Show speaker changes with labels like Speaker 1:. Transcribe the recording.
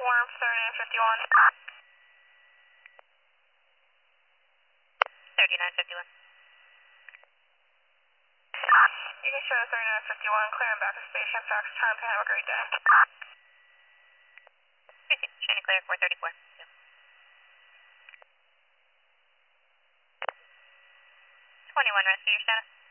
Speaker 1: Warm 3951.
Speaker 2: 3951.
Speaker 1: You can show 3951, clear and back to station, fax time, have a great day.
Speaker 2: Okay, Chanticleer 434. 21 rescue, your status?